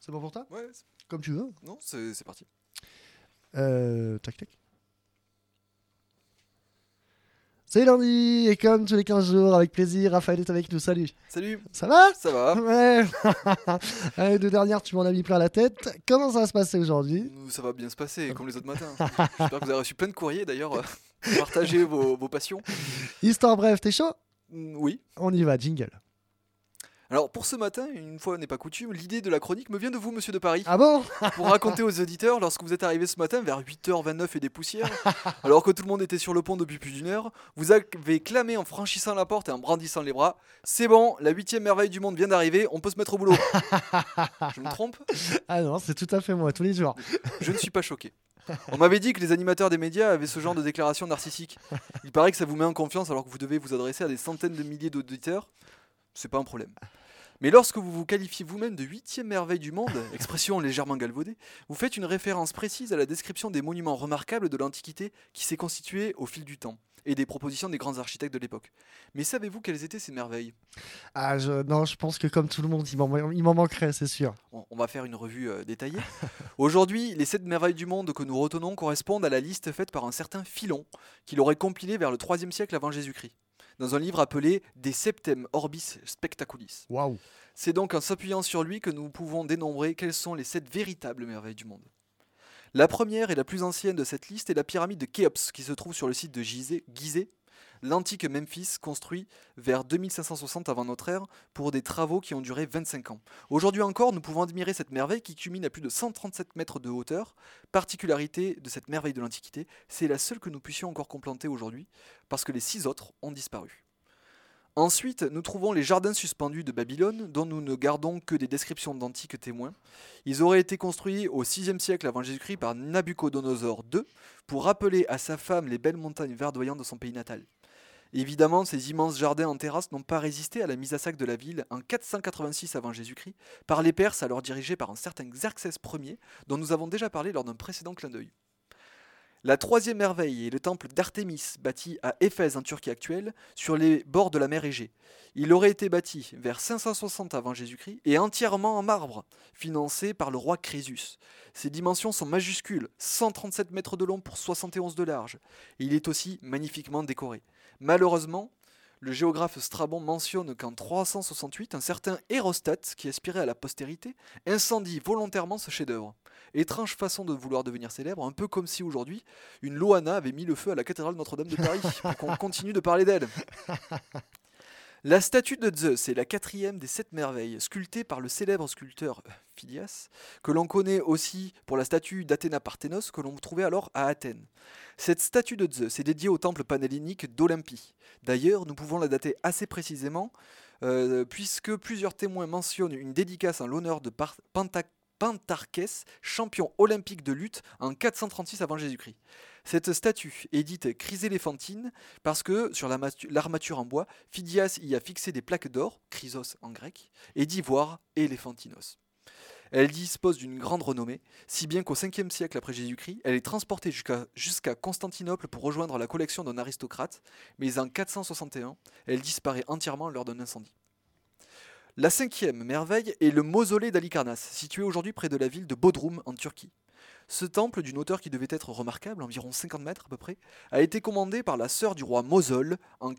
C'est bon pour toi? Ouais, Comme tu veux. non, c'est parti. Tac tac. C'est lundi, et comme tous les 15 jours, avec plaisir, Raphaël est avec nous. Salut. Salut, Ça va? ça va? Ouais. Allez, deux dernières, tu m'en as mis plein la tête. Comment ça va se passer aujourd'hui? Ça va bien se passer, comme les autres matins. J'espère que vous avez reçu plein de courriers d'ailleurs. Pour partager vos passions. Histoire brève, t'es chaud? Oui. On y va, jingle. Alors pour ce matin, une fois n'est pas coutume, l'idée de la chronique me vient de vous, monsieur de Paris. Ah bon? Pour raconter aux auditeurs, lorsque vous êtes arrivé ce matin vers 8h29 et des poussières, alors que tout le monde était sur le pont depuis plus d'une heure, vous avez clamé en franchissant la porte et en brandissant les bras: c'est bon, la 8e merveille du monde vient d'arriver, on peut se mettre au boulot. Je me trompe? Ah non, c'est tout à fait moi, tous les jours. Je ne suis pas choqué. On m'avait dit que les animateurs des médias avaient ce genre de déclaration narcissique. Il paraît que ça vous met en confiance alors que vous devez vous adresser à des centaines de milliers d'auditeurs. C'est pas un problème. Mais lorsque vous vous qualifiez vous-même de 8e merveille du monde, expression légèrement galvaudée, vous faites une référence précise à la description des monuments remarquables de l'Antiquité qui s'est constituée au fil du temps et des propositions des grands architectes de l'époque. Mais savez-vous quelles étaient ces merveilles? Non, je pense que comme tout le monde, il m'en manquerait, c'est sûr. On va faire une revue détaillée. Aujourd'hui, les 7 merveilles du monde que nous retenons correspondent à la liste faite par un certain Philon, qui l'aurait compilé vers le 3e siècle avant Jésus-Christ, dans un livre appelé De Septem Orbis Spectaculis. Waouh. C'est donc en s'appuyant sur lui que nous pouvons dénombrer quelles sont les 7 véritables merveilles du monde. La première et la plus ancienne de cette liste est la pyramide de Khéops, qui se trouve sur le site de Gizeh, l'antique Memphis, construit vers 2560 avant notre ère pour des travaux qui ont duré 25 ans. Aujourd'hui encore, nous pouvons admirer cette merveille qui culmine à plus de 137 mètres de hauteur. Particularité de cette merveille de l'Antiquité, c'est la seule que nous puissions encore contempler aujourd'hui, parce que les 6 autres ont disparu. Ensuite, nous trouvons les jardins suspendus de Babylone, dont nous ne gardons que des descriptions d'antiques témoins. Ils auraient été construits au 6e siècle avant Jésus-Christ par Nabuchodonosor II pour rappeler à sa femme les belles montagnes verdoyantes de son pays natal. Évidemment, ces immenses jardins en terrasse n'ont pas résisté à la mise à sac de la ville en 486 avant Jésus-Christ par les Perses, alors dirigés par un certain Xerxès Ier, dont nous avons déjà parlé lors d'un précédent clin d'œil. La troisième merveille est le temple d'Artémis, bâti à Éphèse en Turquie actuelle, sur les bords de la mer Égée. Il aurait été bâti vers 560 avant Jésus-Christ et entièrement en marbre, financé par le roi Crésus. Ses dimensions sont majuscules, 137 mètres de long pour 71 de large. Il est aussi magnifiquement décoré. Malheureusement, le géographe Strabon mentionne qu'en 368, un certain Hérostate, qui aspirait à la postérité, incendie volontairement ce chef-d'œuvre. Étrange façon de vouloir devenir célèbre, un peu comme si aujourd'hui, une Loana avait mis le feu à la cathédrale Notre-Dame de Paris, pour qu'on continue de parler d'elle. La statue de Zeus est la 4e des 7 merveilles, sculptée par le célèbre sculpteur Phidias, que l'on connaît aussi pour la statue d'Athéna Parthénos que l'on trouvait alors à Athènes. Cette statue de Zeus est dédiée au temple panhellénique d'Olympie. D'ailleurs, nous pouvons la dater assez précisément, puisque plusieurs témoins mentionnent une dédicace en l'honneur de Pantarchès, champion olympique de lutte en 436 avant Jésus-Christ. Cette statue est dite chryséléphantine parce que sur l'armature en bois, Phidias y a fixé des plaques d'or, chrysos en grec, et d'ivoire, éléphantinos. Elle dispose d'une grande renommée, si bien qu'au 5e siècle après Jésus-Christ, elle est transportée jusqu'à Constantinople pour rejoindre la collection d'un aristocrate, mais en 461, elle disparaît entièrement lors d'un incendie. La 5e merveille est le mausolée d'Halicarnasse, situé aujourd'hui près de la ville de Bodrum en Turquie. Ce temple, d'une hauteur qui devait être remarquable, environ 50 mètres à peu près, a été commandé par la sœur du roi Mosol en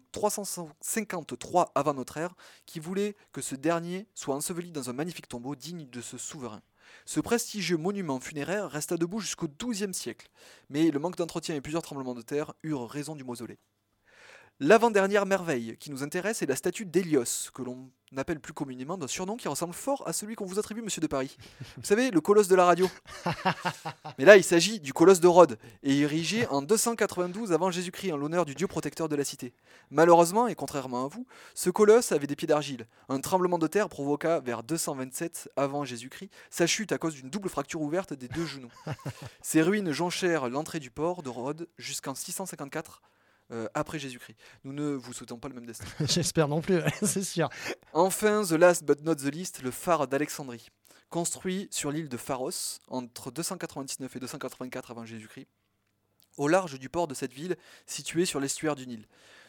353 avant notre ère, qui voulait que ce dernier soit enseveli dans un magnifique tombeau digne de ce souverain. Ce prestigieux monument funéraire resta debout jusqu'au XIIe siècle, mais le manque d'entretien et plusieurs tremblements de terre eurent raison du mausolée. L'avant-dernière merveille qui nous intéresse est la statue d'Hélios, que l'on appelle plus communément d'un surnom qui ressemble fort à celui qu'on vous attribue, monsieur de Paris. Vous savez, le colosse de la radio. Mais là, il s'agit du colosse de Rhodes, et érigé en 292 avant Jésus-Christ en l'honneur du dieu protecteur de la cité. Malheureusement, et contrairement à vous, ce colosse avait des pieds d'argile. Un tremblement de terre provoqua, vers 227 avant Jésus-Christ, sa chute à cause d'une double fracture ouverte des 2 genoux. Ces ruines jonchèrent l'entrée du port de Rhodes jusqu'en 654 après Jésus-Christ. Nous ne vous souhaitons pas le même destin. J'espère non plus, c'est sûr. Enfin, the last but not the least, le phare d'Alexandrie. Construit sur l'île de Pharos entre 299 et 284 avant Jésus-Christ, au large du port de cette ville située sur l'estuaire du Nil.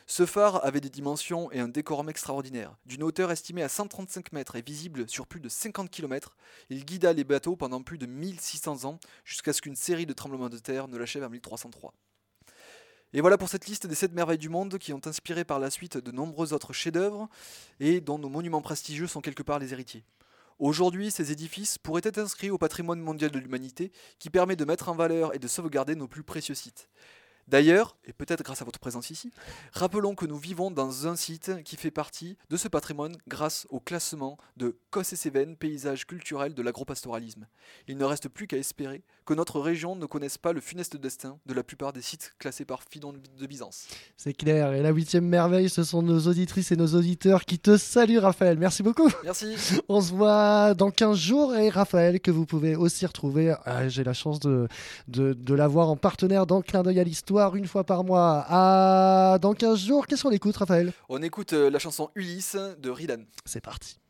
Ce phare avait des dimensions et un décorum extraordinaires. D'une hauteur estimée à 135 mètres et visible sur plus de 50 km, il guida les bateaux pendant plus de 1600 ans jusqu'à ce qu'une série de tremblements de terre ne l'achève en 1303. Et voilà pour cette liste des 7 merveilles du monde qui ont inspiré par la suite de nombreux autres chefs-d'œuvre et dont nos monuments prestigieux sont quelque part les héritiers. Aujourd'hui, ces édifices pourraient être inscrits au patrimoine mondial de l'humanité qui permet de mettre en valeur et de sauvegarder nos plus précieux sites. D'ailleurs, et peut-être grâce à votre présence ici, rappelons que nous vivons dans un site qui fait partie de ce patrimoine grâce au classement de COS-et-Cévennes, paysage culturel de l'agropastoralisme. Il ne reste plus qu'à espérer que notre région ne connaisse pas le funeste destin de la plupart des sites classés par Phidon de Byzance. C'est clair. Et la 8e merveille, ce sont nos auditrices et nos auditeurs qui te saluent, Raphaël. Merci beaucoup. Merci. On se voit dans 15 jours. Et Raphaël, que vous pouvez aussi retrouver, j'ai la chance de l'avoir en partenaire dans Clin d'œil à l'histoire une fois par mois. Dans 15 jours, qu'est-ce qu'on écoute, Raphaël? On écoute la chanson Ulysse de Ridan. C'est parti.